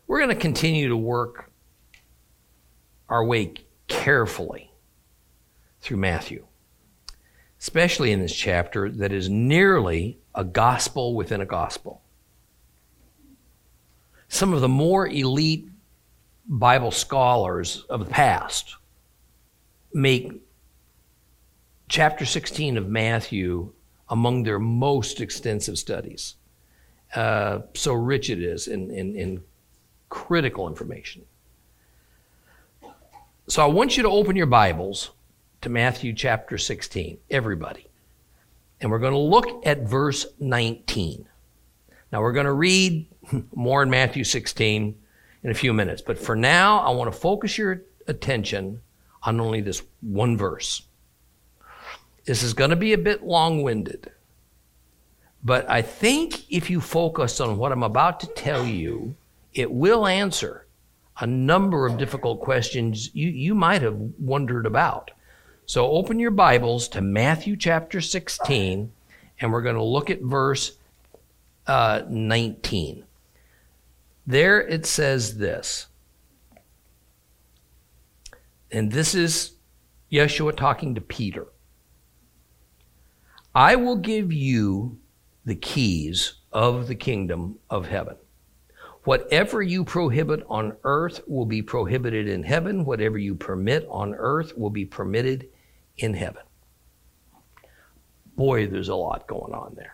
We're going to continue to work our way carefully through Matthew, especially in this chapter that is nearly a gospel within a gospel. Some of the more elite Bible scholars of the past make chapter 16 of Matthew among their most extensive studies. So rich it is in critical information. So I want you to open your Bibles to Matthew chapter 16, everybody. And we're going to look at verse 19. Now we're going to read more in Matthew 16 in a few minutes. But for now, I want to focus your attention on only this one verse. This is going to be a bit long-winded. But I think if you focus on what I'm about to tell you, it will answer a number of difficult questions you might have wondered about. So open your Bibles to Matthew chapter 16, and we're going to look at verse 19. There it says this, and this is Yeshua talking to Peter. I will give you the keys of the kingdom of heaven. Whatever you prohibit on earth will be prohibited in heaven. Whatever you permit on earth will be permitted in heaven. Boy, there's a lot going on there.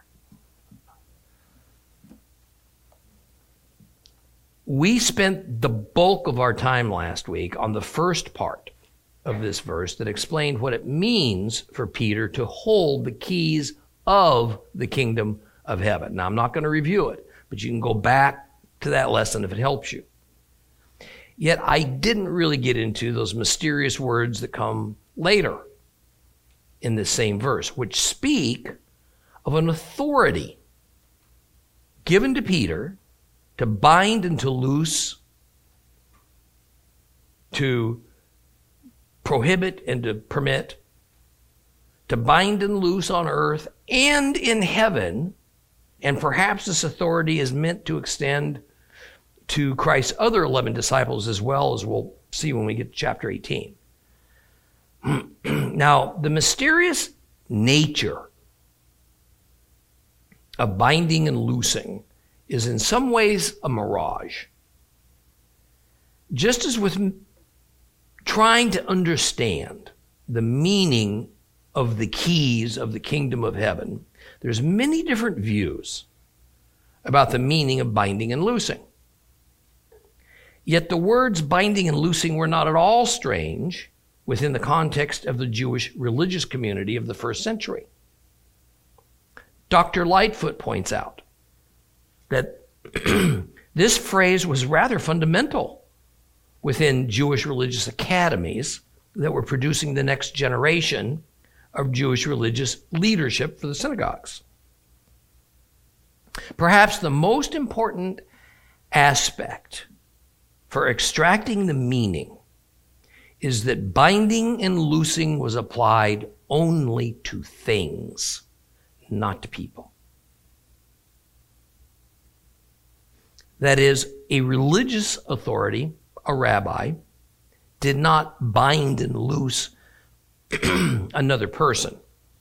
We spent the bulk of our time last week on the first part of this verse that explained what it means for Peter to hold the keys of the kingdom of heaven. Now, I'm not going to review it, but you can go back to that lesson if it helps you. Yet I didn't really get into those mysterious words that come later in this same verse, which speak of an authority given to Peter to bind and to loose, to prohibit and to permit, to bind and loose on earth and in heaven. And perhaps this authority is meant to extend to Christ's other 11 disciples as well, as we'll see when we get to chapter 18. Now, the mysterious nature of binding and loosing is in some ways a mirage. Just as with trying to understand the meaning of the keys of the kingdom of heaven, there's many different views about the meaning of binding and loosing. Yet the words binding and loosing were not at all strange within the context of the Jewish religious community of the first century. Dr. Lightfoot points out that this phrase was rather fundamental within Jewish religious academies that were producing the next generation of Jewish religious leadership for the synagogues. Perhaps the most important aspect for extracting the meaning is that binding and loosing was applied only to things, not to people. That is, a religious authority, a rabbi, did not bind and loose another person.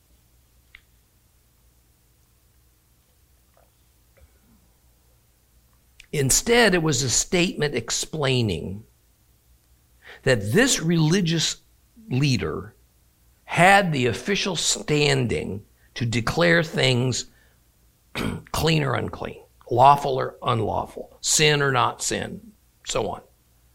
Instead, it was a statement explaining that this religious leader had the official standing to declare things clean or unclean, lawful or unlawful, sin or not sin, so on.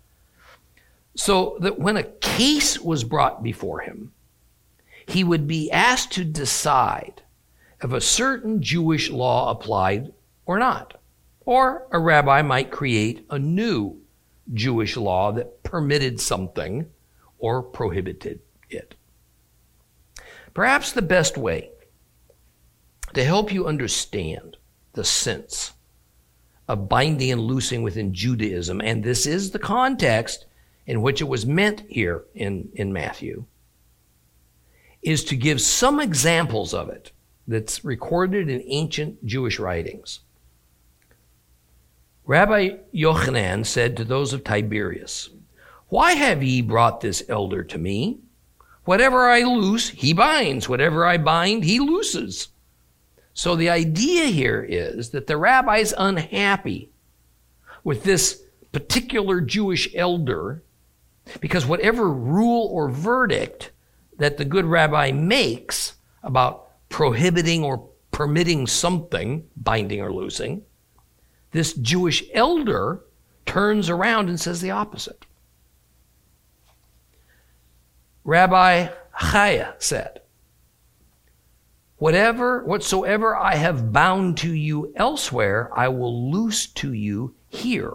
So that when a case was brought before him, he would be asked to decide if a certain Jewish law applied or not. Or a rabbi might create a new Jewish law that permitted something or prohibited it. Perhaps the best way to help you understand the sense of binding and loosing within Judaism, and this is the context in which it was meant here in Matthew, is to give some examples of it that's recorded in ancient Jewish writings. Rabbi Yochanan said to those of Tiberias, "Why have ye brought this elder to me? Whatever I loose, he binds. Whatever I bind, he looses." So the idea here is that the rabbi's unhappy with this particular Jewish elder because whatever rule or verdict that the good rabbi makes about prohibiting or permitting something, binding or loosing, this Jewish elder turns around and says the opposite. Rabbi Chaya said, "Whatsoever I have bound to you elsewhere, I will loose to you here."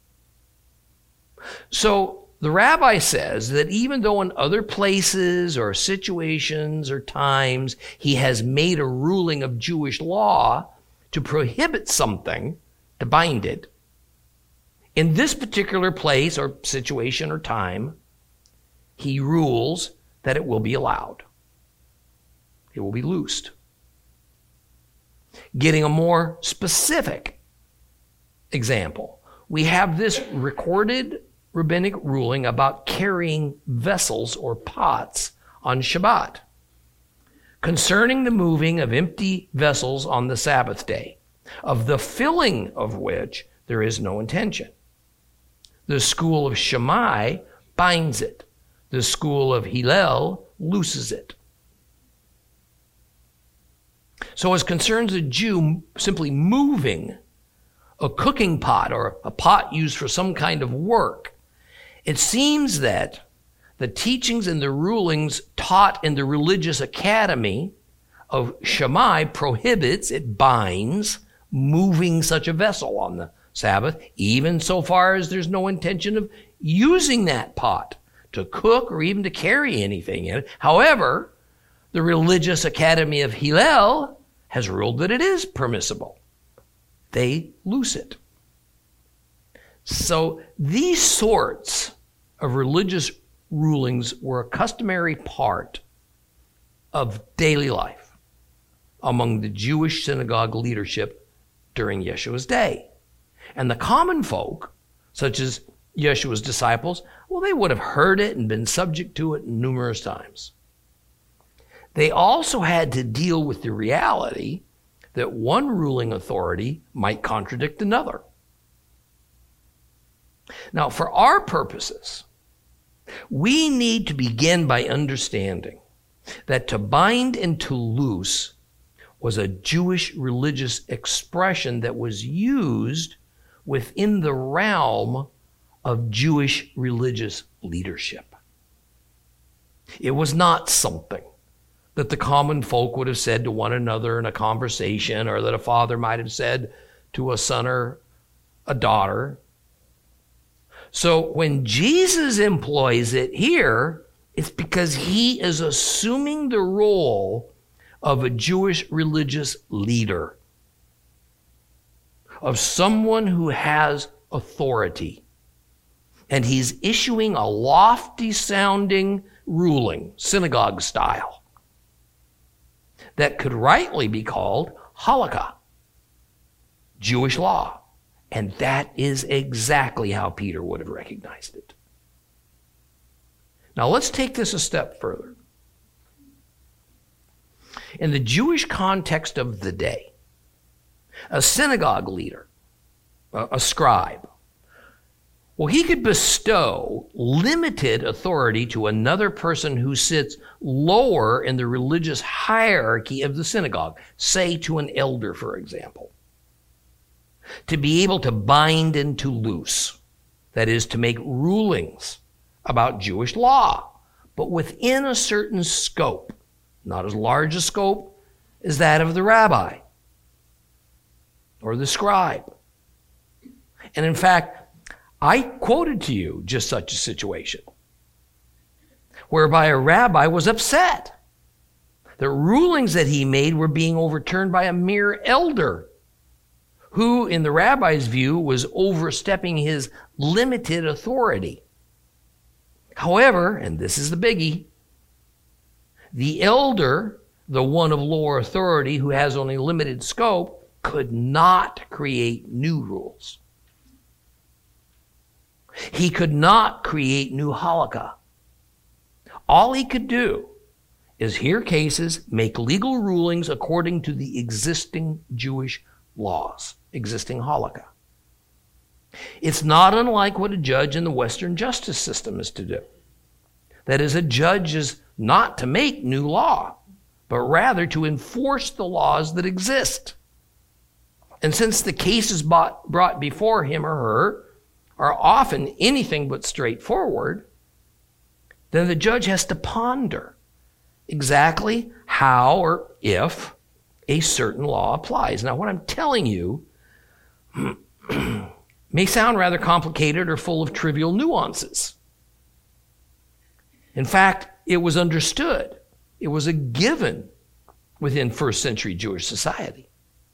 So the rabbi says that even though in other places or situations or times he has made a ruling of Jewish law to prohibit something, to bind it, in this particular place or situation or time, he rules that it will be allowed. It will be loosed. Getting a more specific example, we have this recorded rabbinic ruling about carrying vessels or pots on Shabbat, concerning the moving of empty vessels on the Sabbath day, of the filling of which there is no intention. The school of Shammai binds it. The school of Hillel looses it. So as concerns a Jew simply moving a cooking pot or a pot used for some kind of work, it seems that the teachings and the rulings taught in the religious academy of Shammai prohibits, it binds, moving such a vessel on the Sabbath, even so far as there's no intention of using that pot to cook or even to carry anything in it. However, the religious academy of Hillel has ruled that it is permissible. They loose it. So these sorts of religious rulings were a customary part of daily life among the Jewish synagogue leadership during Yeshua's day. And the common folk, such as Yeshua's disciples, well, they would have heard it and been subject to it numerous times. They also had to deal with the reality that one ruling authority might contradict another. Now, for our purposes, we need to begin by understanding that to bind and to loose was a Jewish religious expression that was used within the realm of Jewish religious leadership. It was not something that the common folk would have said to one another in a conversation, or that a father might have said to a son or a daughter. So when Jesus employs it here, it's because he is assuming the role of a Jewish religious leader, of someone who has authority. And he's issuing a lofty sounding ruling, synagogue style, that could rightly be called halakha, Jewish law. And that is exactly how Peter would have recognized it. Now let's take this a step further. In the Jewish context of the day, a synagogue leader, a scribe, well, he could bestow limited authority to another person who sits lower in the religious hierarchy of the synagogue, say to an elder, for example, to be able to bind and to loose, that is, to make rulings about Jewish law, but within a certain scope, not as large a scope as that of the rabbi or the scribe. And in fact, I quoted to you just such a situation whereby a rabbi was upset. The rulings that he made were being overturned by a mere elder who, in the rabbi's view, was overstepping his limited authority. However, and this is the biggie, the elder, the one of lower authority who has only limited scope, could not create new rules. He could not create new halakha. All he could do is hear cases, make legal rulings according to the existing Jewish laws, existing halakha. It's not unlike what a judge in the Western justice system is to do. That is, a judge is not to make new law, but rather to enforce the laws that exist. And since the cases brought before him or her are often anything but straightforward, then the judge has to ponder exactly how or if a certain law applies. Now, what I'm telling you may sound rather complicated or full of trivial nuances. In fact, it was understood. It was a given within first century Jewish society.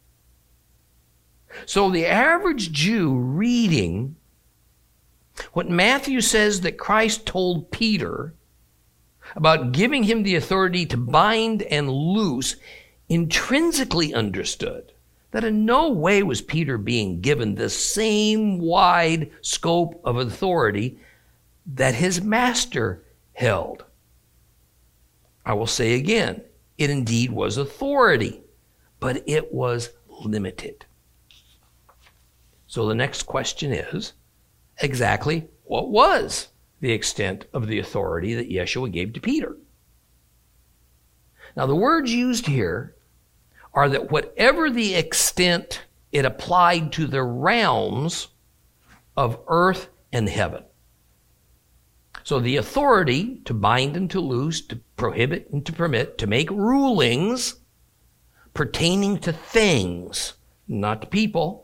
So the average Jew reading what Matthew says that Christ told Peter about giving him the authority to bind and loose intrinsically understood that in no way was Peter being given the same wide scope of authority that his master held. I will say again, it indeed was authority, but it was limited. So the next question is, exactly what was the extent of the authority that Yeshua gave to Peter? Now, the words used here are that whatever the extent it applied to the realms of earth and heaven. So the authority to bind and to loose, to prohibit and to permit, to make rulings pertaining to things, not to people,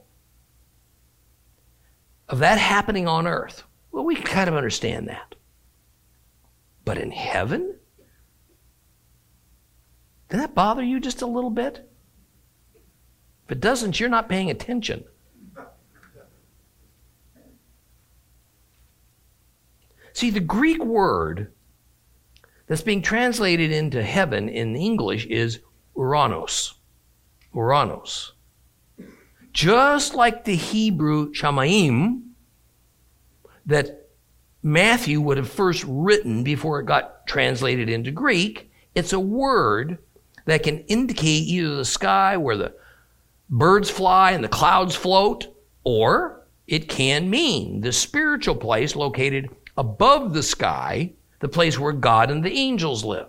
of that happening on earth. Well, we can kind of understand that. But in heaven? Doesn't that bother you just a little bit? If it doesn't, you're not paying attention. See, the Greek word that's being translated into heaven in English is uranos. Uranos. Just like the Hebrew shamayim that Matthew would have first written before it got translated into Greek, it's a word that can indicate either the sky where the birds fly and the clouds float, or it can mean the spiritual place located above the sky, the place where God and the angels live.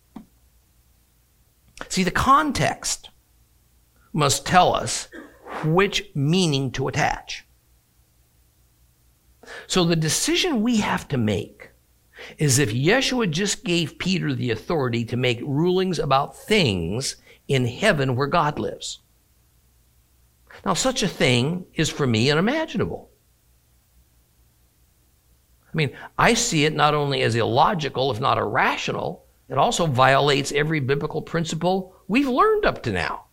See, the context must tell us which meaning to attach. So the decision we have to make is if Yeshua just gave Peter the authority to make rulings about things in heaven where God lives. Now, such a thing is for me unimaginable. I mean, I see it not only as illogical, if not irrational, it also violates every biblical principle we've learned up to now.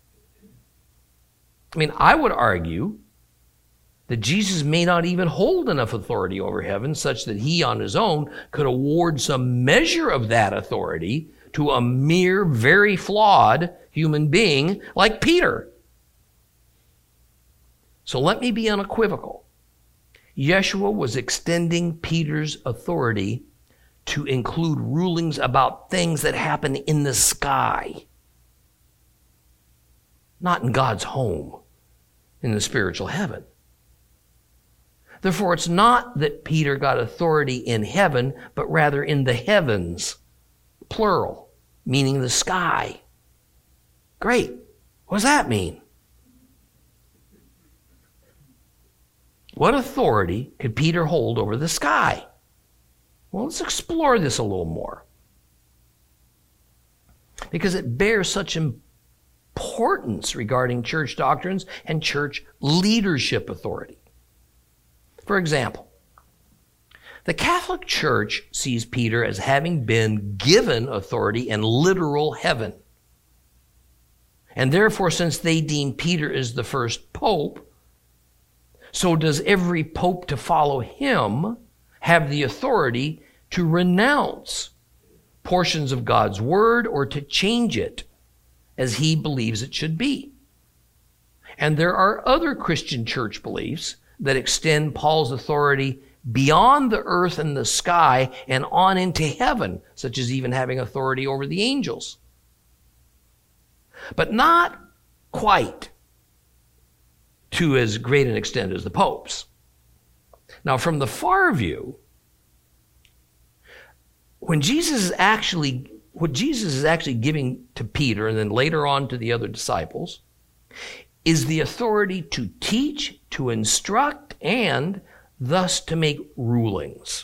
I mean, I would argue that Jesus may not even hold enough authority over heaven such that he on his own could award some measure of that authority to a mere, very flawed human being like Peter. So let me be unequivocal. Yeshua was extending Peter's authority to include rulings about things that happen in the sky, not in God's home, in the spiritual heaven. Therefore, it's not that Peter got authority in heaven, but rather in the heavens, plural, meaning the sky. Great. What does that mean? What authority could Peter hold over the sky? Well, let's explore this a little more, because it bears such importance regarding church doctrines and church leadership authority. For example, the Catholic Church sees Peter as having been given authority in literal heaven. And therefore, since they deem Peter as the first pope, so does every pope to follow him have the authority to renounce portions of God's word or to change it as he believes it should be. And there are other Christian church beliefs that extend Paul's authority beyond the earth and the sky and on into heaven, such as even having authority over the angels. But not quite to as great an extent as the popes. Now, from the far view, what Jesus is actually giving to Peter and then later on to the other disciples is the authority to teach, to instruct, and thus to make rulings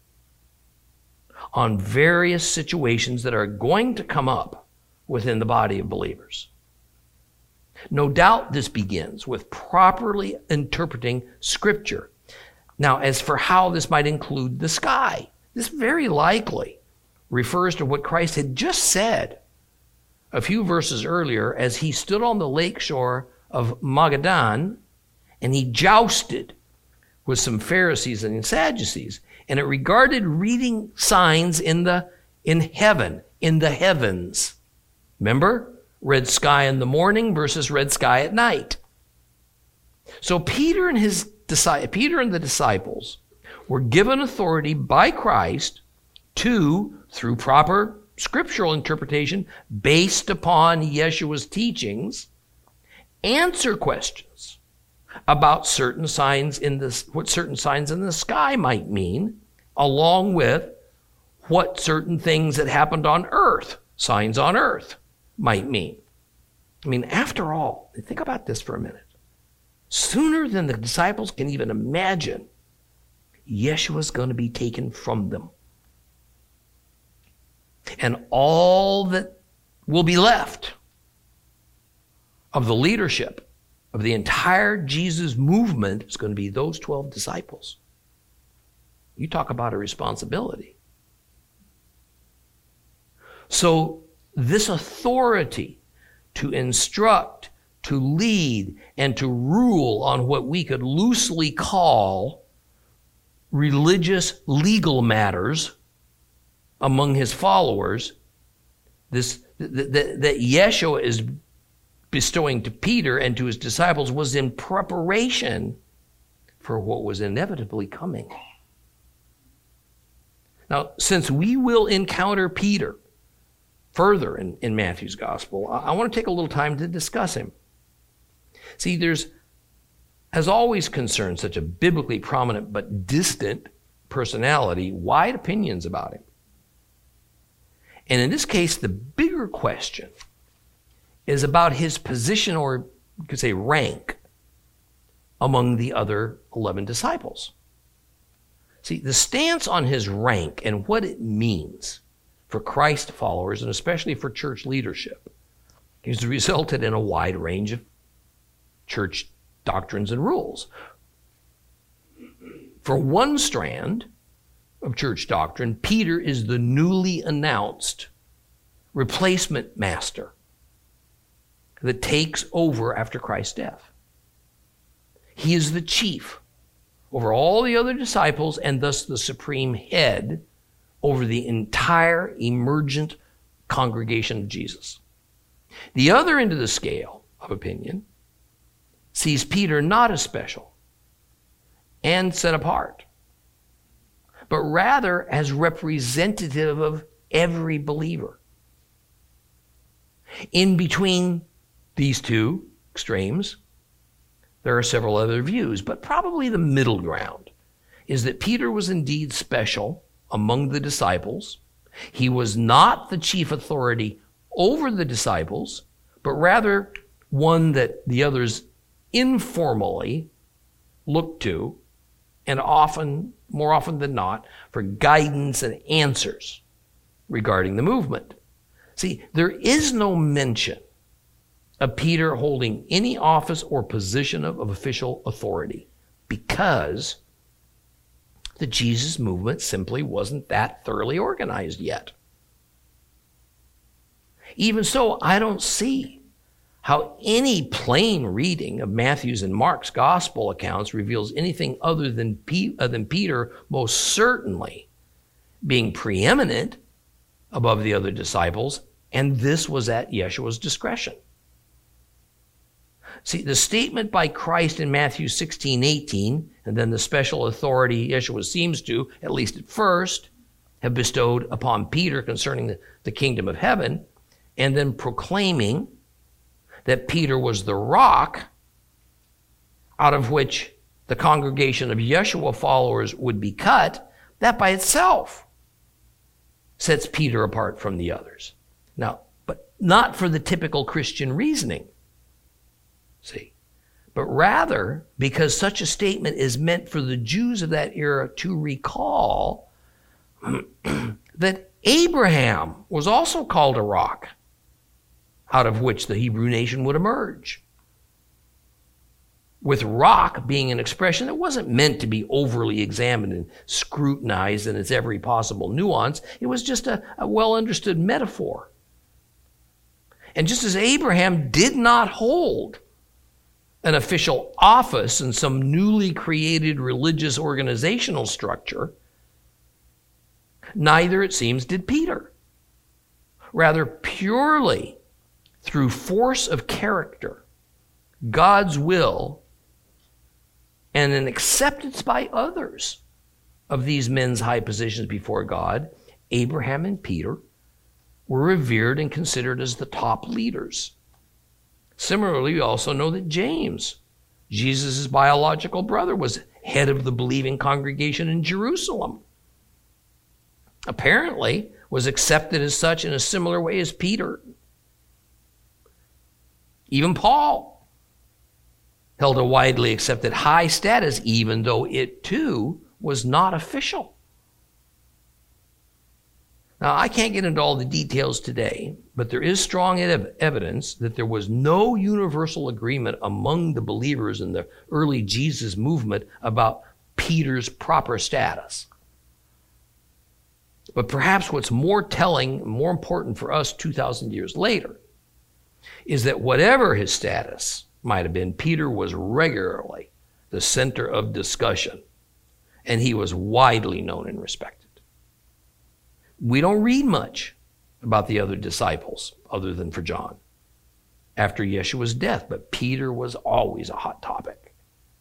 on various situations that are going to come up within the body of believers. No doubt this begins with properly interpreting Scripture. Now, as for how this might include the sky, this very likely refers to what Christ had just said a few verses earlier as he stood on the lake shore of Magadan and he jousted with some Pharisees and Sadducees, and it regarded reading signs in heaven, in the heavens. Remember? Red sky in the morning versus red sky at night. So Peter and the disciples were given authority by Christ to, through proper scriptural interpretation based upon Yeshua's teachings, answer questions about certain signs what certain signs in the sky might mean, along with what certain things that happened on earth, signs on earth, might mean. I mean, after all, think about this for a minute. Sooner than the disciples can even imagine, Yeshua's going to be taken from them. And all that will be left of the leadership of the entire Jesus movement is going to be those 12 disciples. You talk about a responsibility. So this authority to instruct, to lead, and to rule on what we could loosely call religious legal matters among his followers, that Yeshua is bestowing to Peter and to his disciples was in preparation for what was inevitably coming. Now, since we will encounter Peter further in Matthew's gospel, I want to take a little time to discuss him. See, there's, as always concerns such a biblically prominent but distant personality, wide opinions about him. And in this case, the bigger question is about his position, or you could say rank, among the other 11 disciples. See, the stance on his rank and what it means for Christ followers, and especially for church leadership, has resulted in a wide range of church doctrines and rules. For one strand of church doctrine, Peter is the newly announced replacement master that takes over after Christ's death. He is the chief over all the other disciples and thus the supreme head over the entire emergent congregation of Jesus. The other end of the scale of opinion sees Peter not as special and set apart, but rather as representative of every believer. In between these two extremes, there are several other views, but probably the middle ground is that Peter was indeed special among the disciples. He was not the chief authority over the disciples, but rather one that the others informally looked to, and more often than not, for guidance and answers regarding the movement. See, there is no mention of Peter holding any office or position of official authority because the Jesus movement simply wasn't that thoroughly organized yet. Even so, I don't see how any plain reading of Matthew's and Mark's gospel accounts reveals anything other than Peter most certainly being preeminent above the other disciples, and this was at Yeshua's discretion. See, the statement by Christ in Matthew 16:18, and then the special authority Yeshua seems to, at least at first, have bestowed upon Peter concerning the kingdom of heaven, and then proclaiming that Peter was the rock out of which the congregation of Yeshua followers would be cut, that by itself sets Peter apart from the others. Now, but not for the typical Christian reasoning, see, but rather because such a statement is meant for the Jews of that era to recall that Abraham was also called a rock out of which the Hebrew nation would emerge. With rock being an expression that wasn't meant to be overly examined and scrutinized in its every possible nuance. It was just a well-understood metaphor. And just as Abraham did not hold an official office in some newly created religious organizational structure, neither, it seems, did Peter. Rather, purely through force of character, God's will, and an acceptance by others of these men's high positions before God, Abraham and Peter were revered and considered as the top leaders. Similarly, we also know that James, Jesus' biological brother, was head of the believing congregation in Jerusalem. Apparently, was accepted as such in a similar way as Peter. Even Paul held a widely accepted high status, even though it too was not official. Now, I can't get into all the details today, but there is strong evidence that there was no universal agreement among the believers in the early Jesus movement about Peter's proper status. But perhaps what's more telling, more important for us 2,000 years later, is that whatever his status might have been, Peter was regularly the center of discussion, and he was widely known and respected. We don't read much about the other disciples other than for John after Yeshua's death, but Peter was always a hot topic.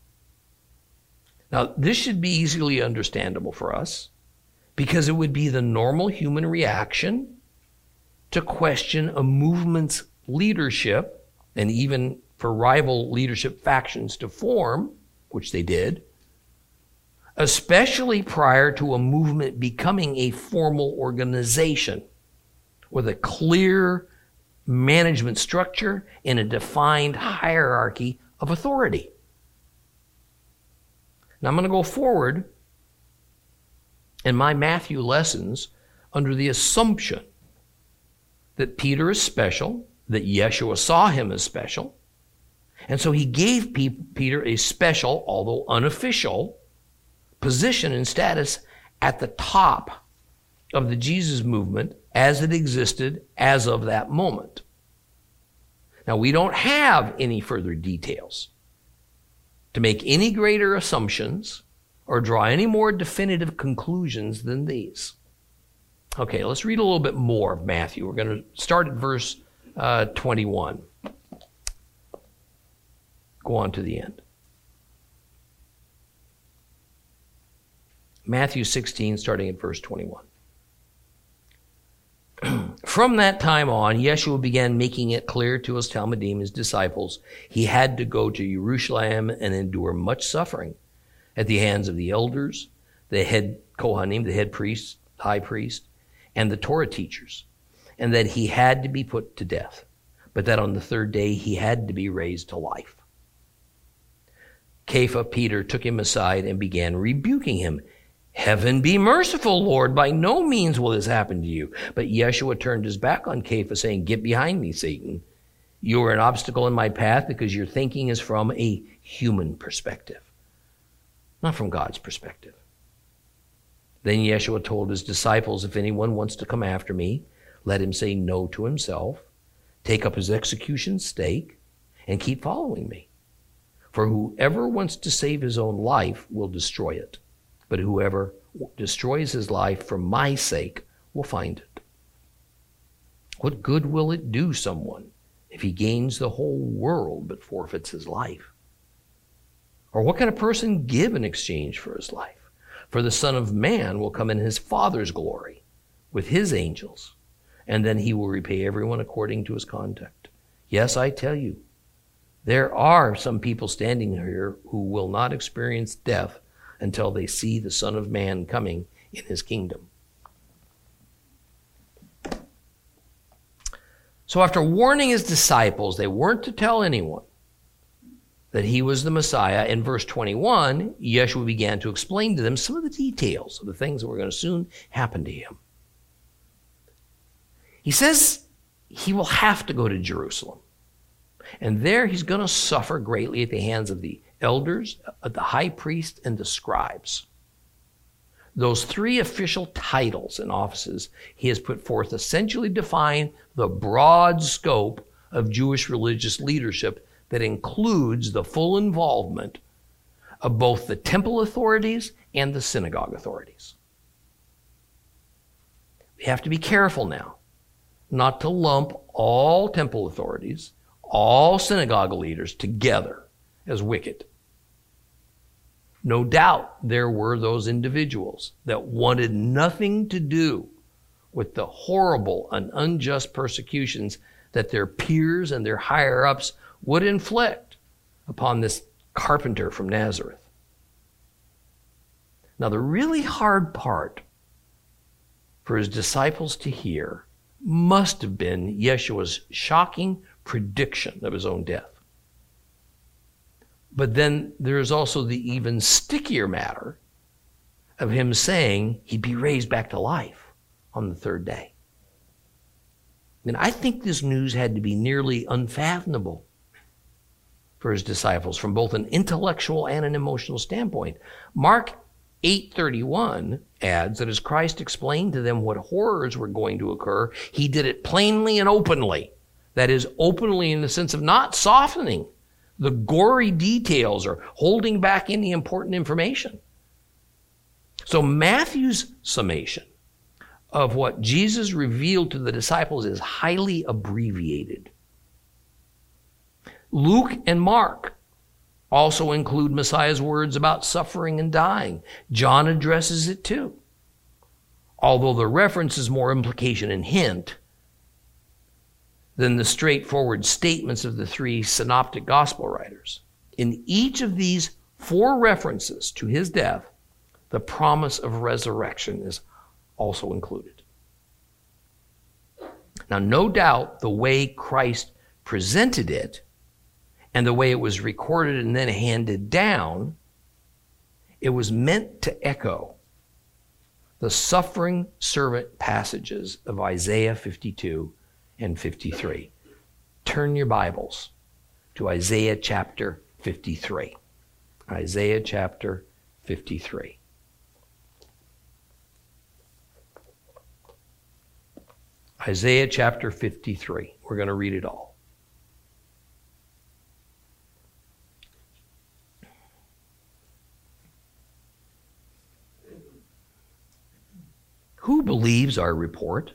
Now, this should be easily understandable for us because it would be the normal human reaction to question a movement's leadership, and even for rival leadership factions to form, which they did, especially prior to a movement becoming a formal organization with a clear management structure and a defined hierarchy of authority. Now I'm going to go forward in my Matthew lessons under the assumption that Peter is special, that Yeshua saw him as special, and so he gave Peter a special, although unofficial, position and status at the top of the Jesus movement as it existed as of that moment. Now, we don't have any further details to make any greater assumptions or draw any more definitive conclusions than these. Okay, let's read a little bit more of Matthew. We're going to start at verse 21. Go on to the end. Matthew 16, starting at verse 21. From that time on, Yeshua began making it clear to his Talmudim, his disciples, he had to go to Jerusalem and endure much suffering at the hands of the elders, the head Kohanim, the head priest, high priest, and the Torah teachers, and that he had to be put to death, but that on the third day he had to be raised to life. Kepha, Peter, took him aside and began rebuking him. Heaven be merciful, Lord. By no means will this happen to you. But Yeshua turned his back on Kepha, saying, Get behind me, Satan. You are an obstacle in my path because your thinking is from a human perspective, not from God's perspective. Then Yeshua told his disciples, If anyone wants to come after me, let him say no to himself, take up his execution stake, and keep following me. For whoever wants to save his own life will destroy it. But whoever destroys his life for my sake will find it. What good will it do someone if he gains the whole world but forfeits his life? Or what can a person give in exchange for his life? For the Son of Man will come in his Father's glory with his angels, and then he will repay everyone according to his conduct. Yes, I tell you, there are some people standing here who will not experience death until they see the Son of Man coming in his kingdom. So after warning his disciples they weren't to tell anyone that he was the Messiah, in verse 21, Yeshua began to explain to them some of the details of the things that were going to soon happen to him. He says he will have to go to Jerusalem. And there he's going to suffer greatly at the hands of the elders, of the high priest, and the scribes. Those three official titles and offices he has put forth essentially define the broad scope of Jewish religious leadership that includes the full involvement of both the temple authorities and the synagogue authorities. We have to be careful now not to lump all temple authorities, all synagogue leaders together as wicked. No doubt there were those individuals that wanted nothing to do with the horrible and unjust persecutions that their peers and their higher-ups would inflict upon this carpenter from Nazareth. Now, the really hard part for his disciples to hear must have been Yeshua's shocking prediction of his own death. But then there's also the even stickier matter of him saying he'd be raised back to life on the third day. And I think this news had to be nearly unfathomable for his disciples from both an intellectual and an emotional standpoint. Mark 8:31 adds that as Christ explained to them what horrors were going to occur, he did it plainly and openly. That is, openly in the sense of not softening the gory details or holding back any important information. So Matthew's summation of what Jesus revealed to the disciples is highly abbreviated. Luke and Mark also include Messiah's words about suffering and dying. John addresses it too, although the reference is more implication and hint than the straightforward statements of the three synoptic gospel writers. In each of these four references to his death, the promise of resurrection is also included. Now, no doubt the way Christ presented it and the way it was recorded and then handed down, it was meant to echo the suffering servant passages of Isaiah 52 and 53. Turn your Bibles to Isaiah chapter 53. Isaiah chapter 53. Isaiah chapter 53. We're going to read it all. Who believes our report?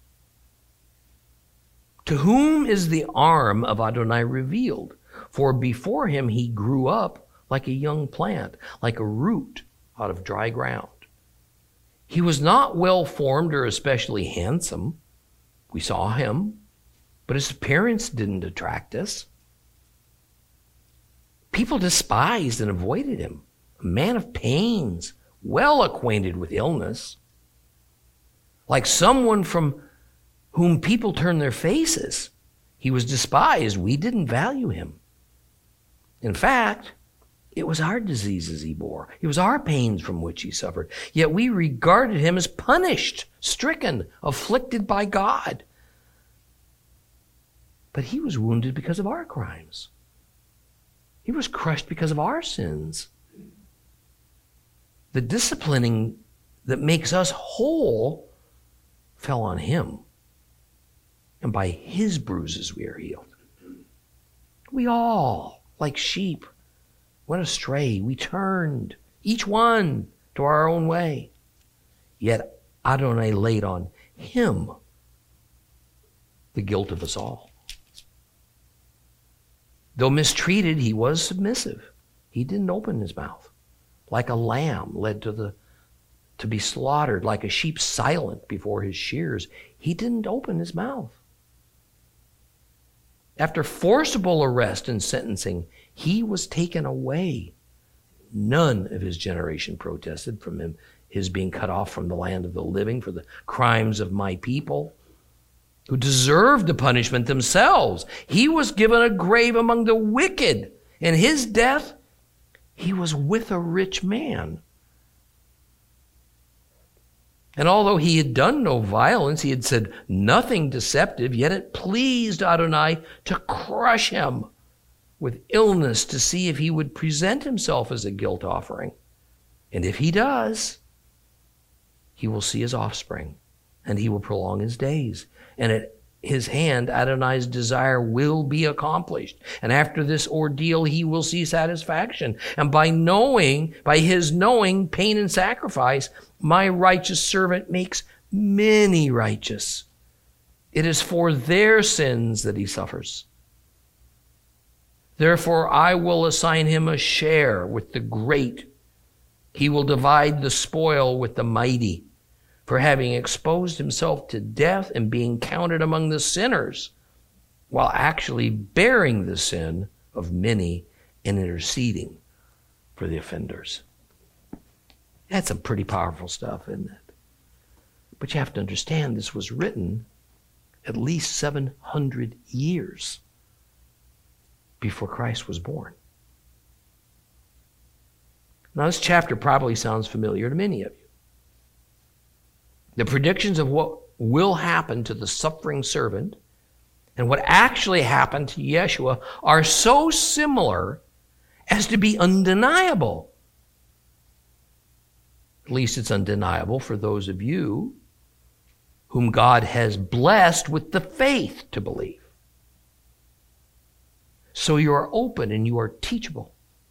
To whom is the arm of Adonai revealed? For before him he grew up like a young plant, like a root out of dry ground. He was not well formed or especially handsome. We saw him, but his appearance didn't attract us. People despised and avoided him, a man of pains, well acquainted with illness. Like someone from whom people turn their faces, he was despised. We didn't value him. In fact, it was our diseases he bore. It was our pains from which he suffered. Yet we regarded him as punished, stricken, afflicted by God. But he was wounded because of our crimes. He was crushed because of our sins. The disciplining that makes us whole fell on him. And by his bruises we are healed. We all, like sheep, went astray. We turned, each one, to our own way. Yet Adonai laid on him the guilt of us all. Though mistreated, he was submissive. He didn't open his mouth. Like a lamb led to be slaughtered, like a sheep silent before his shears, he didn't open his mouth. After forcible arrest and sentencing, he was taken away. None of his generation protested from him, his being cut off from the land of the living for the crimes of my people, who deserved the punishment themselves. He was given a grave among the wicked. In his death, he was with a rich man. And although he had done no violence, he had said nothing deceptive, yet it pleased Adonai to crush him with illness to see if he would present himself as a guilt offering. And if he does, he will see his offspring, and he will prolong his days. And at his hand, Adonai's desire will be accomplished. And after this ordeal, he will see satisfaction. And by his knowing pain and sacrifice, my righteous servant makes many righteous. It is for their sins that he suffers. Therefore, I will assign him a share with the great. He will divide the spoil with the mighty, for having exposed himself to death and being counted among the sinners, while actually bearing the sin of many and interceding for the offenders. That's some pretty powerful stuff, isn't it? But you have to understand this was written at least 700 years before Christ was born. Now, this chapter probably sounds familiar to many of you. The predictions of what will happen to the suffering servant and what actually happened to Yeshua are so similar as to be undeniable. At least it's undeniable for those of you whom God has blessed with the faith to believe. So you are open and you are teachable.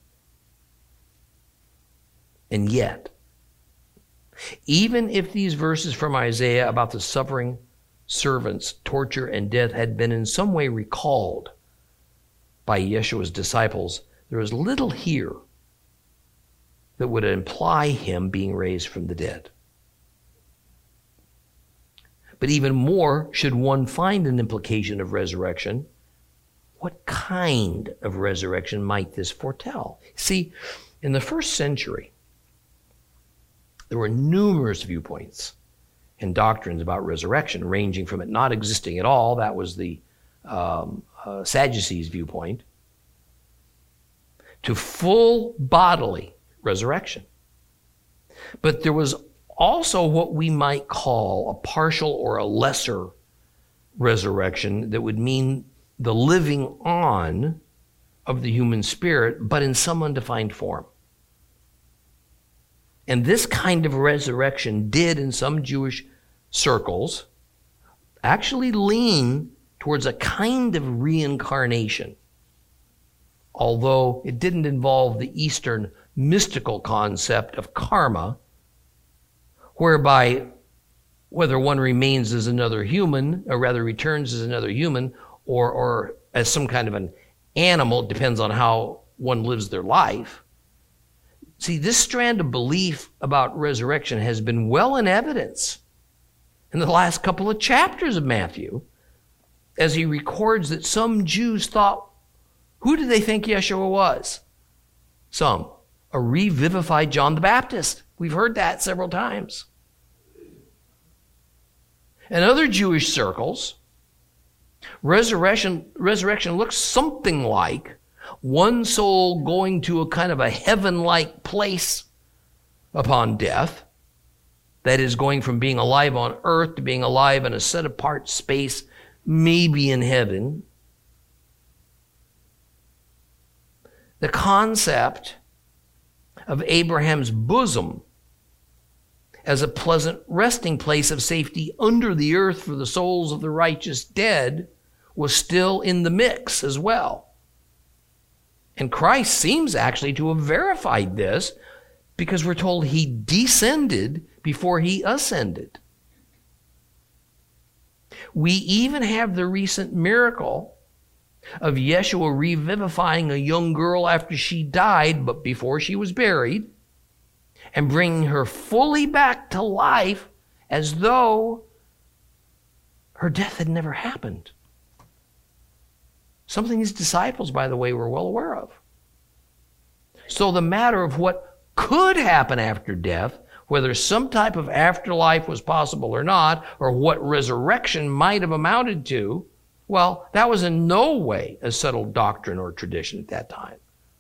And yet, even if these verses from Isaiah about the suffering servant's torture and death had been in some way recalled by Yeshua's disciples, there is little here that would imply him being raised from the dead. But even more, should one find an implication of resurrection, what kind of resurrection might this foretell? See, in the first century, there were numerous viewpoints and doctrines about resurrection, ranging from it not existing at all, that was the Sadducees' viewpoint, to full bodily resurrection. But there was also what we might call a partial or a lesser resurrection that would mean the living on of the human spirit, but in some undefined form. And this kind of resurrection did, in some Jewish circles, actually lean towards a kind of reincarnation, although it didn't involve the Eastern mystical concept of karma, whereby whether one remains as another human, or rather returns as another human, or as some kind of an animal, it depends on how one lives their life. See, this strand of belief about resurrection has been well in evidence in the last couple of chapters of Matthew, as he records that some Jews thought, who did they think Yeshua was? Some, a revivified John the Baptist. We've heard that several times. In other Jewish circles, resurrection looks something like one soul going to a kind of a heaven-like place upon death, that is, going from being alive on earth to being alive in a set-apart space, maybe in heaven. The concept of Abraham's bosom as a pleasant resting place of safety under the earth for the souls of the righteous dead was still in the mix as well. And Christ seems actually to have verified this, because we're told he descended before he ascended. We even have the recent miracle of Yeshua revivifying a young girl after she died, but before she was buried, and bringing her fully back to life as though her death had never happened. Something his disciples, by the way, were well aware of. So the matter of what could happen after death, whether some type of afterlife was possible or not, or what resurrection might have amounted to, well, that was in no way a settled doctrine or tradition at that time.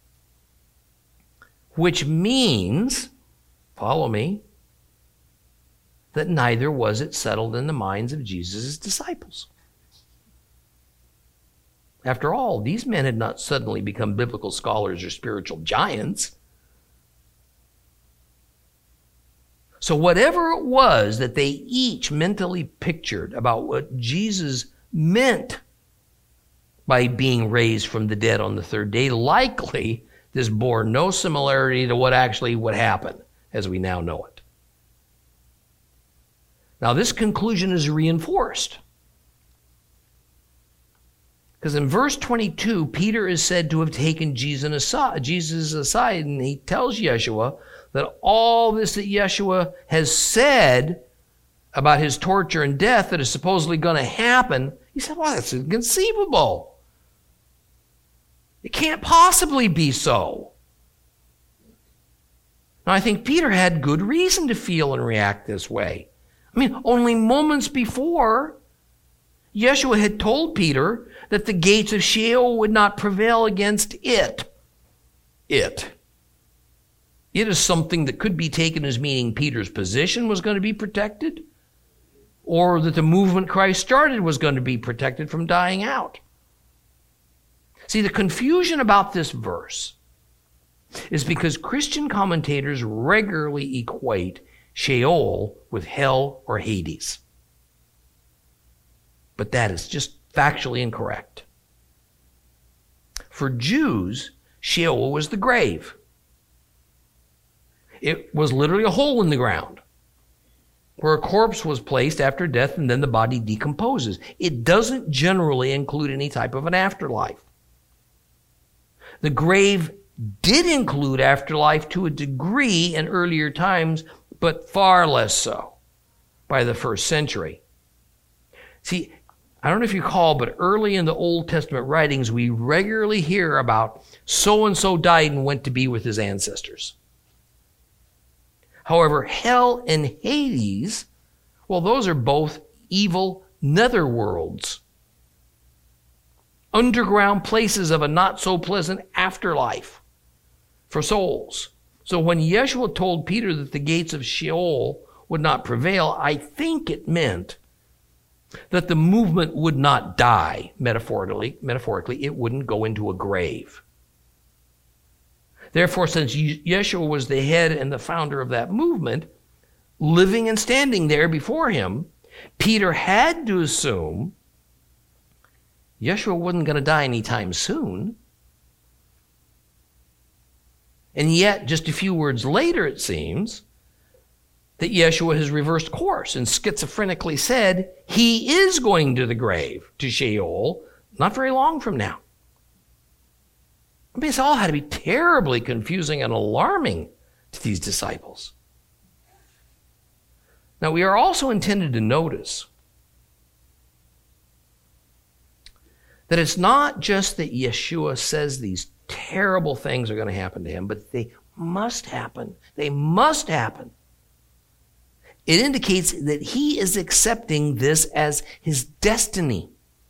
Which means, follow me, that neither was it settled in the minds of Jesus' disciples. After all, these men had not suddenly become biblical scholars or spiritual giants. So whatever it was that they each mentally pictured about what Jesus meant by being raised from the dead on the third day, likely this bore no similarity to what actually would happen as we now know it. Now this conclusion is reinforced, because in verse 22, Peter is said to have taken Jesus aside, and he tells Yeshua that all this that Yeshua has said about his torture and death that is supposedly going to happen, he said, well, that's inconceivable. It can't possibly be so. Now, I think Peter had good reason to feel and react this way. I mean, only moments before, Yeshua had told Peter that the gates of Sheol would not prevail against it. It is something that could be taken as meaning Peter's position was going to be protected, or that the movement Christ started was going to be protected from dying out. See, the confusion about this verse is because Christian commentators regularly equate Sheol with hell or Hades. But that is just factually incorrect. For Jews, Sheol was the grave. It was literally a hole in the ground where a corpse was placed after death and then the body decomposes. It doesn't generally include any type of an afterlife. The grave did include afterlife to a degree in earlier times, but far less so by the first century. See, I don't know if you recall, but early in the Old Testament writings, we regularly hear about so-and-so died and went to be with his ancestors. However, hell and Hades, well, those are both evil netherworlds, underground places of a not-so-pleasant afterlife for souls. So when Yeshua told Peter that the gates of Sheol would not prevail, I think it meant that the movement would not die, metaphorically, it wouldn't go into a grave. Therefore, since Yeshua was the head and the founder of that movement, living and standing there before him, Peter had to assume Yeshua wasn't going to die anytime soon. And yet, just a few words later, it seems, that Yeshua has reversed course and schizophrenically said he is going to the grave, to Sheol, not very long from now. I mean, this all had to be terribly confusing and alarming to these disciples. Now, we are also intended to notice that it's not just that Yeshua says these terrible things are going to happen to him, but they must happen. They must happen. It indicates that he is accepting this as his destiny.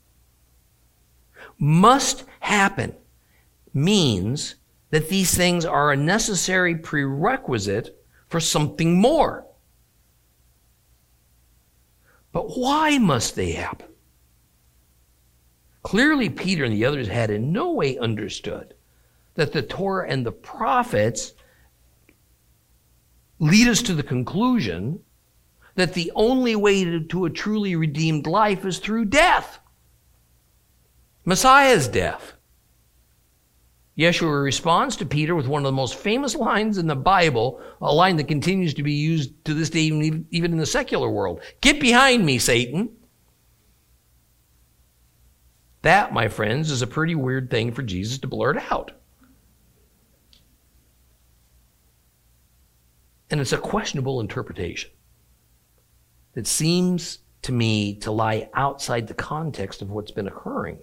Must happen means that these things are a necessary prerequisite for something more. But why must they happen? Clearly, Peter and the others had in no way understood that the Torah and the prophets lead us to the conclusion that the only way to a truly redeemed life is through death. Messiah's death. Yeshua responds to Peter with one of the most famous lines in the Bible, a line that continues to be used to this day even in the secular world. Get behind me, Satan. That, my friends, is a pretty weird thing for Jesus to blurt out. And it's a questionable interpretation that seems to me to lie outside the context of what's been occurring.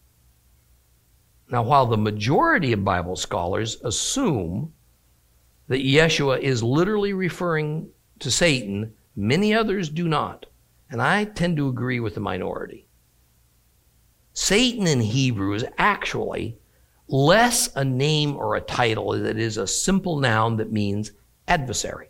Now, while the majority of Bible scholars assume that Yeshua is literally referring to Satan, many others do not. And I tend to agree with the minority. Satan in Hebrew is actually less a name or a title as it is a simple noun that means adversary.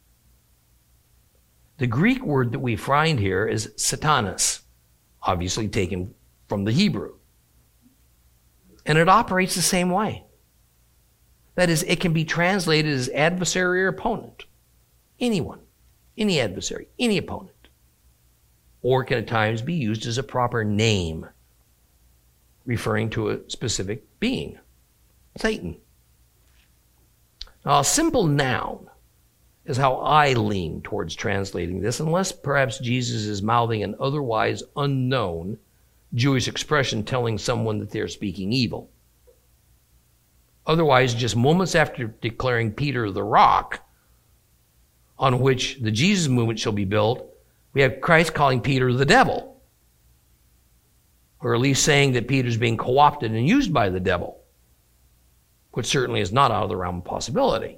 The Greek word that we find here is Satanas, obviously taken from the Hebrew. And it operates the same way. That is, it can be translated as adversary or opponent. Anyone, any adversary, any opponent. Or it can at times be used as a proper name, referring to a specific being, Satan. Now, a simple noun is how I lean towards translating this, unless perhaps Jesus is mouthing an otherwise unknown Jewish expression telling someone that they're speaking evil. Otherwise, just moments after declaring Peter the rock on which the Jesus movement shall be built, we have Christ calling Peter the devil, or at least saying that Peter's being co-opted and used by the devil, which certainly is not out of the realm of possibility.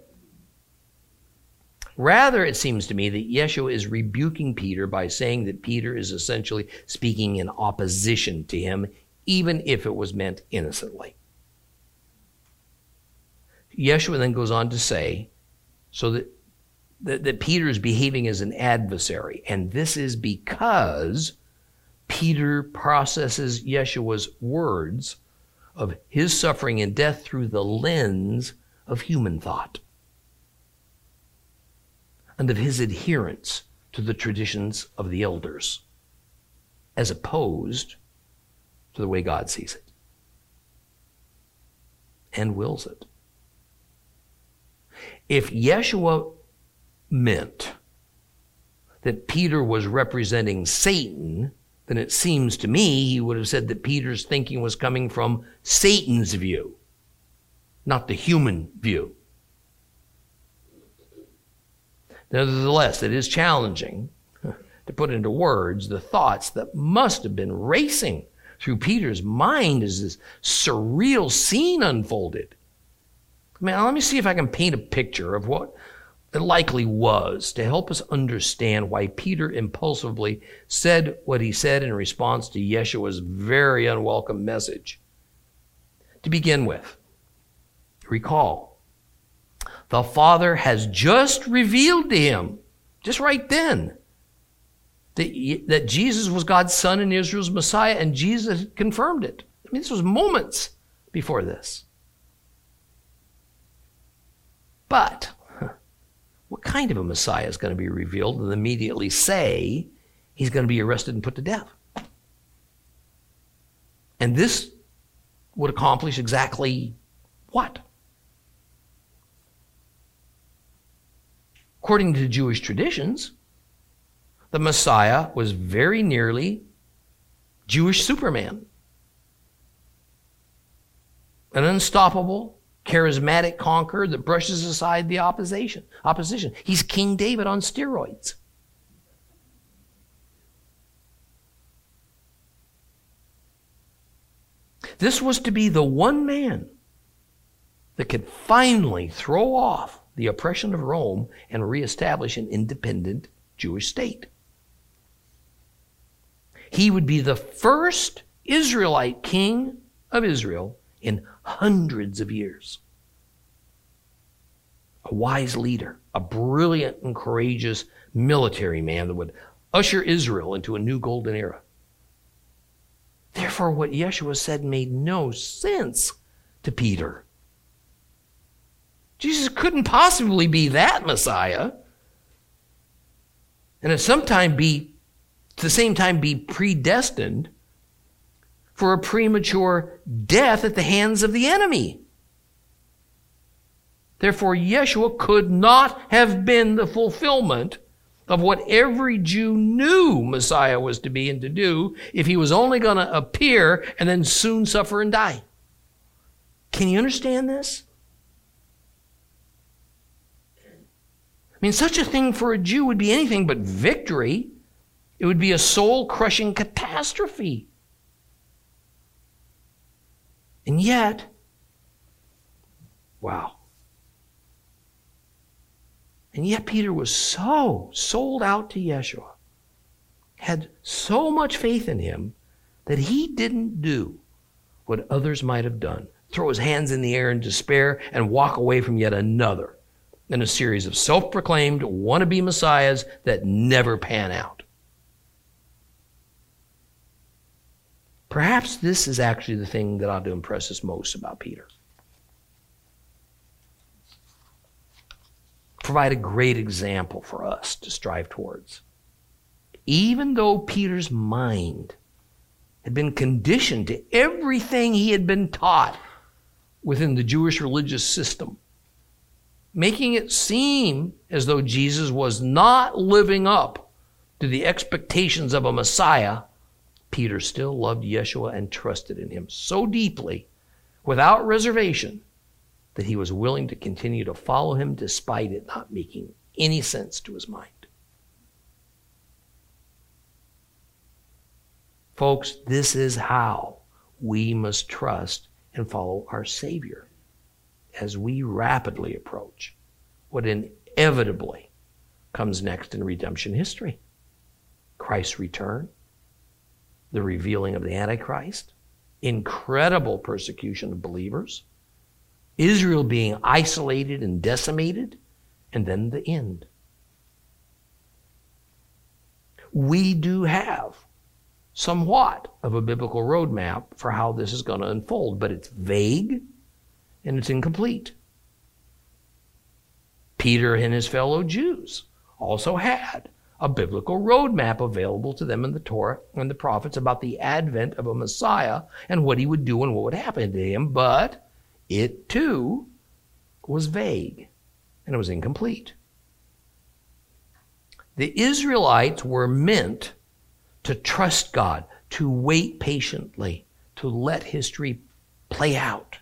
Rather, it seems to me that Yeshua is rebuking Peter by saying that Peter is essentially speaking in opposition to him, even if it was meant innocently. Yeshua then goes on to say, so that Peter is behaving as an adversary, and this is because Peter processes Yeshua's words of his suffering and death through the lens of human thought and of his adherence to the traditions of the elders, as opposed to the way God sees it and wills it. If Yeshua meant that Peter was representing Satan, then it seems to me he would have said that Peter's thinking was coming from Satan's view, not the human view. Nevertheless, it is challenging to put into words the thoughts that must have been racing through Peter's mind as this surreal scene unfolded. Let me see if I can paint a picture of what it likely was to help us understand why Peter impulsively said what he said in response to Yeshua's very unwelcome message. To begin with, recall, the Father has just revealed to him, just right then, that Jesus was God's Son and Israel's Messiah, and Jesus confirmed it. This was moments before this. But what kind of a Messiah is going to be revealed and immediately say he's going to be arrested and put to death? And this would accomplish exactly what? According to Jewish traditions, the Messiah was very nearly Jewish Superman. An unstoppable, charismatic conqueror that brushes aside the opposition. He's King David on steroids. This was to be the one man that could finally throw off the oppression of Rome and reestablish an independent Jewish state. He would be the first Israelite king of Israel in hundreds of years. A wise leader, a brilliant and courageous military man that would usher Israel into a new golden era. Therefore, what Yeshua said made no sense to Peter. Jesus couldn't possibly be that Messiah, and at the same time be predestined for a premature death at the hands of the enemy. Therefore, Yeshua could not have been the fulfillment of what every Jew knew Messiah was to be and to do if he was only going to appear and then soon suffer and die. Can you understand this? I mean, such a thing for a Jew would be anything but victory. It would be a soul-crushing catastrophe. And yet, wow. And yet Peter was so sold out to Yeshua, had so much faith in him, that he didn't do what others might have done, throw his hands in the air in despair and walk away from yet another in a series of self-proclaimed wannabe messiahs that never pan out. Perhaps this is actually the thing that ought to impress us most about Peter. Provide a great example for us to strive towards. Even though Peter's mind had been conditioned to everything he had been taught within the Jewish religious system, making it seem as though Jesus was not living up to the expectations of a Messiah, Peter still loved Yeshua and trusted in him so deeply, without reservation, that he was willing to continue to follow him despite it not making any sense to his mind. Folks, this is how we must trust and follow our Savior as we rapidly approach what inevitably comes next in redemption history. Christ's return, the revealing of the Antichrist, incredible persecution of believers, Israel being isolated and decimated, and then the end. We do have somewhat of a biblical roadmap for how this is going to unfold, but it's vague and it's incomplete. Peter and his fellow Jews also had a biblical roadmap available to them in the Torah and the prophets about the advent of a Messiah and what he would do and what would happen to him, but it too was vague and it was incomplete. The Israelites were meant to trust God, to wait patiently, to let history play out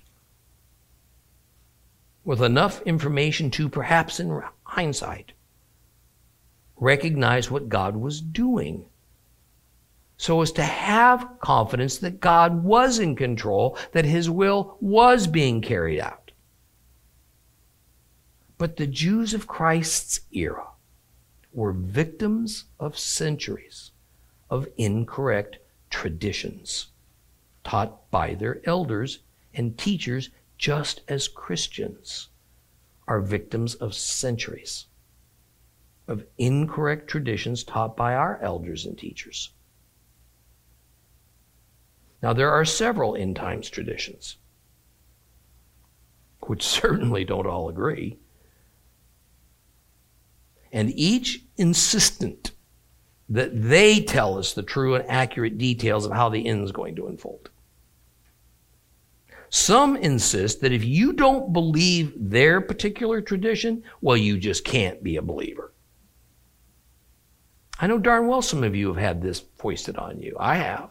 with enough information to, perhaps in hindsight, recognize what God was doing, so as to have confidence that God was in control, that his will was being carried out. But the Jews of Christ's era were victims of centuries of incorrect traditions taught by their elders and teachers, just as Christians are victims of centuries of incorrect traditions taught by our elders and teachers. Now, there are several end times traditions, which certainly don't all agree, and each insistent that they tell us the true and accurate details of how the end is going to unfold. Some insist that if you don't believe their particular tradition, well, you just can't be a believer. I know darn well some of you have had this foisted on you. I have.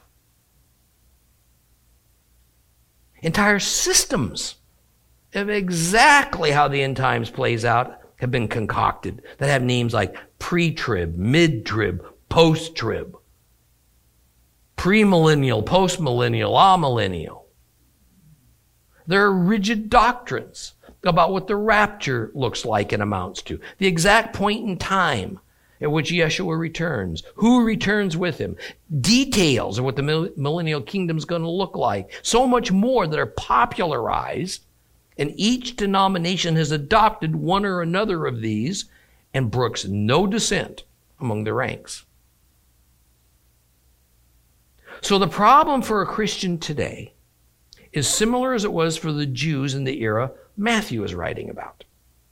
Entire systems of exactly how the end times plays out have been concocted that have names like pre-trib, mid-trib, post-trib, premillennial, postmillennial, amillennial. There are rigid doctrines about what the rapture looks like and amounts to, the exact point in time at which Yeshua returns, who returns with him, details of what the millennial kingdom is going to look like, so much more that are popularized, and each denomination has adopted one or another of these and brooks no dissent among the ranks. So the problem for a Christian today is similar as it was for the Jews in the era Matthew is writing about.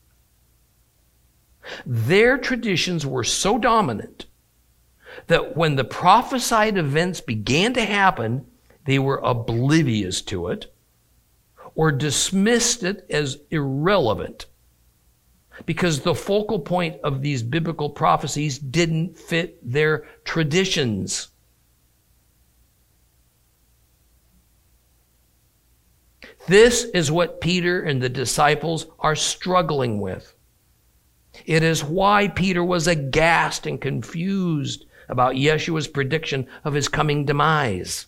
Their traditions were so dominant that when the prophesied events began to happen, they were oblivious to it or dismissed it as irrelevant. because the focal point of these biblical prophecies didn't fit their traditions. This is what Peter and the disciples are struggling with. It is why Peter was aghast and confused about Yeshua's prediction of his coming demise.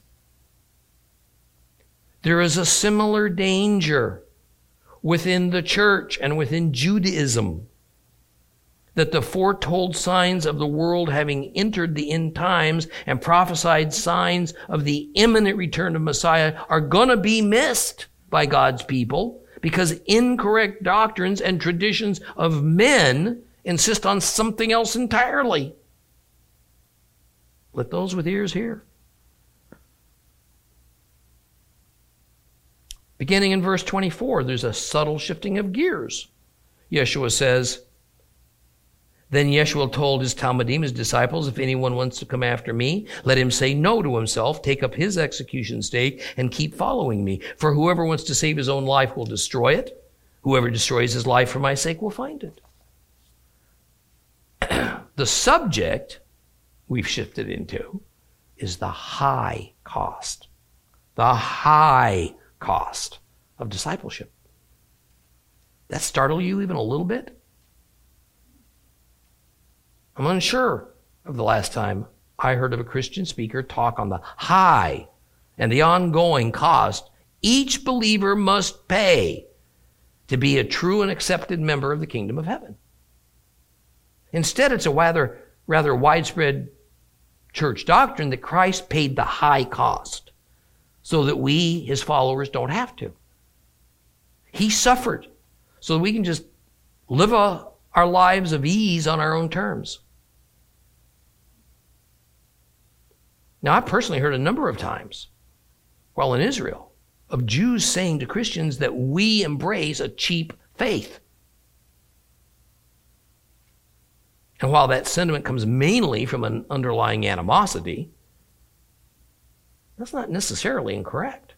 There is a similar danger within the church and within Judaism, that the foretold signs of the world having entered the end times and prophesied signs of the imminent return of Messiah are going to be missed by God's people because incorrect doctrines and traditions of men insist on something else entirely. Let those with ears hear. Beginning in verse 24, there's a subtle shifting of gears. Yeshua says, then Yeshua told his Talmudim, his disciples, if anyone wants to come after me, let him say no to himself, take up his execution stake, and keep following me. For whoever wants to save his own life will destroy it. Whoever destroys his life for my sake will find it. The subject we've shifted into is the high cost. The high cost of discipleship. That startle you even a little bit? I'm unsure of the last time I heard of a Christian speaker talk on the high and the ongoing cost each believer must pay to be a true and accepted member of the kingdom of heaven. Instead, it's a rather widespread church doctrine that Christ paid the high cost so that we, his followers, don't have to. He suffered so that we can just live our lives of ease on our own terms. Now, I've personally heard a number of times while in Israel of Jews saying to Christians that we embrace a cheap faith. And while that sentiment comes mainly from an underlying animosity, that's not necessarily incorrect.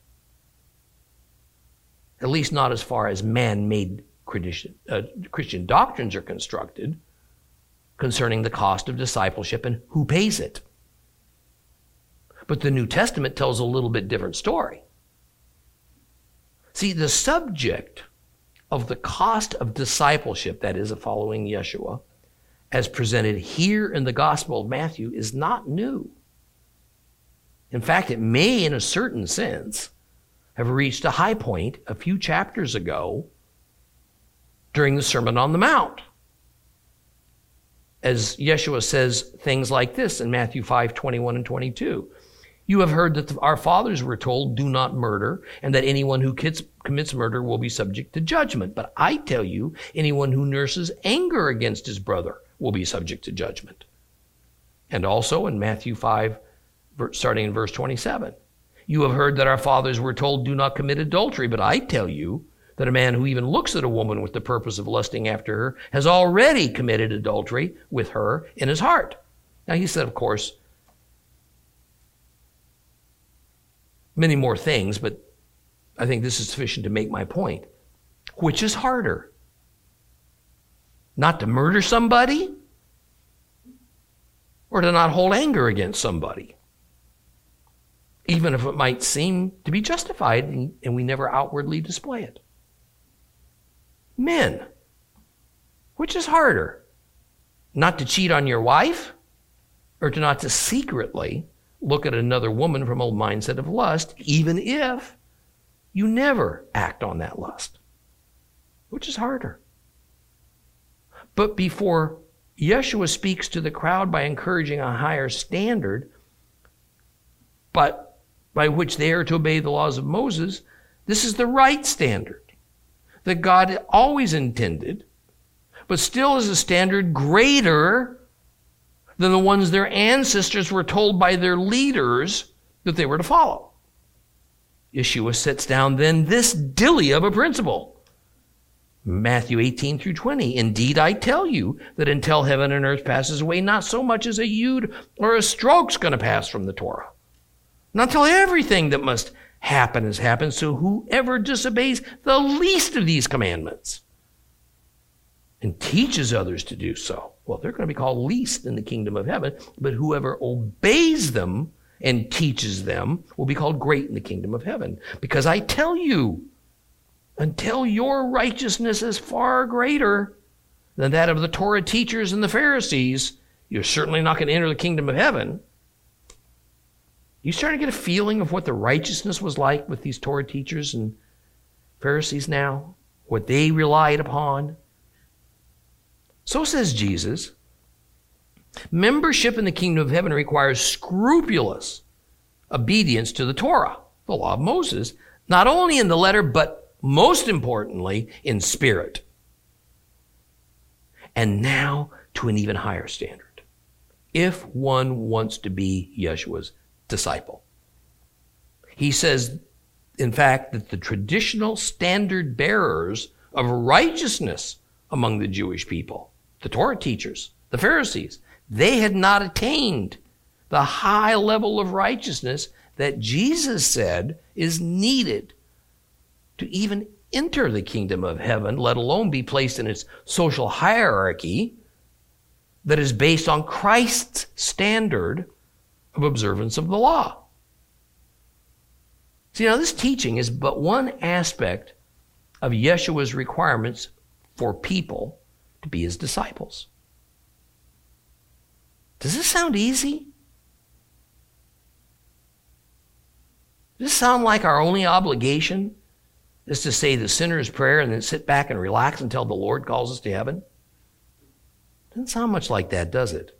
At least not as far as man-made Christian doctrines are constructed concerning the cost of discipleship and who pays it. But the New Testament tells a little bit different story. See, the subject of the cost of discipleship, that is, of following Yeshua, as presented here in the Gospel of Matthew, is not new. In fact, it may, in a certain sense, have reached a high point a few chapters ago during the Sermon on the Mount. As Yeshua says things like this in Matthew 5:21 and 22. You have heard that our fathers were told, do not murder, and that anyone who commits murder will be subject to judgment. But I tell you, anyone who nurses anger against his brother will be subject to judgment. And also in Matthew 5, starting in verse 27. You have heard that our fathers were told, do not commit adultery. But I tell you that a man who even looks at a woman with the purpose of lusting after her has already committed adultery with her in his heart. Now he said, of course, many more things, but I think this is sufficient to make my point. Which is harder? Not to murder somebody or to not hold anger against somebody? Even if it might seem to be justified and we never outwardly display it. Men, which is harder? Not to cheat on your wife or to not to secretly look at another woman from a mindset of lust, even if you never act on that lust? Which is harder? But before Yeshua speaks to the crowd by encouraging a higher standard, but by which they are to obey the laws of Moses, this is the right standard that God always intended, but still is a standard greater than the ones their ancestors were told by their leaders that they were to follow. Yeshua sets down then this dilly of a principle. Matthew 18 through 20. Indeed, I tell you that until heaven and earth passes away, not so much as a yud or a stroke's going to pass from the Torah. Not until everything that must happen has happened. So whoever disobeys the least of these commandments and teaches others to do so, well, they're going to be called least in the kingdom of heaven. But whoever obeys them and teaches them will be called great in the kingdom of heaven. Because I tell you, until your righteousness is far greater than that of the Torah teachers and the Pharisees, you're certainly not going to enter the kingdom of heaven. You starting to get a feeling of what the righteousness was like with these Torah teachers and Pharisees now? What they relied upon? So says Jesus, membership in the kingdom of heaven requires scrupulous obedience to the Torah, the law of Moses, not only in the letter, but most importantly, in spirit. And now to an even higher standard. If one wants to be Yeshua's disciple. He says, in fact, that the traditional standard bearers of righteousness among the Jewish people, the Torah teachers, the Pharisees, they had not attained the high level of righteousness that Jesus said is needed to even enter the kingdom of heaven, let alone be placed in its social hierarchy that is based on Christ's standard of observance of the law. See, now this teaching is but one aspect of Yeshua's requirements for people to be his disciples. Does this sound easy? Does this sound like our only obligation is to say the sinner's prayer and then sit back and relax until the Lord calls us to heaven? Doesn't sound much like that, does it?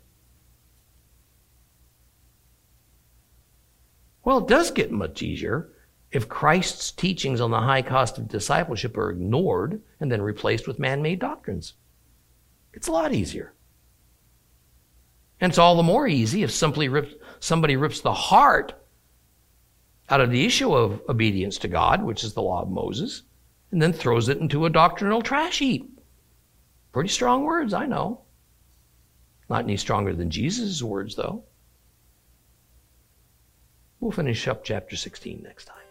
Well, it does get much easier if Christ's teachings on the high cost of discipleship are ignored and then replaced with man-made doctrines. It's a lot easier. And it's all the more easy if somebody rips the heart out of the issue of obedience to God, which is the law of Moses, and then throws it into a doctrinal trash heap. Pretty strong words, I know. Not any stronger than Jesus' words, though. We'll finish up chapter 16 next time.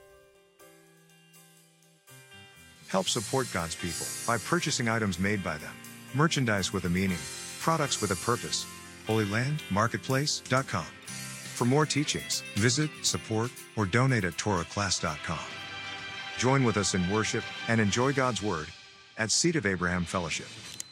Help support God's people by purchasing items made by them. Merchandise with a meaning, products with a purpose. HolyLandMarketplace.com. For more teachings, visit, support, or donate at TorahClass.com. Join with us in worship and enjoy God's Word at Seed of Abraham Fellowship.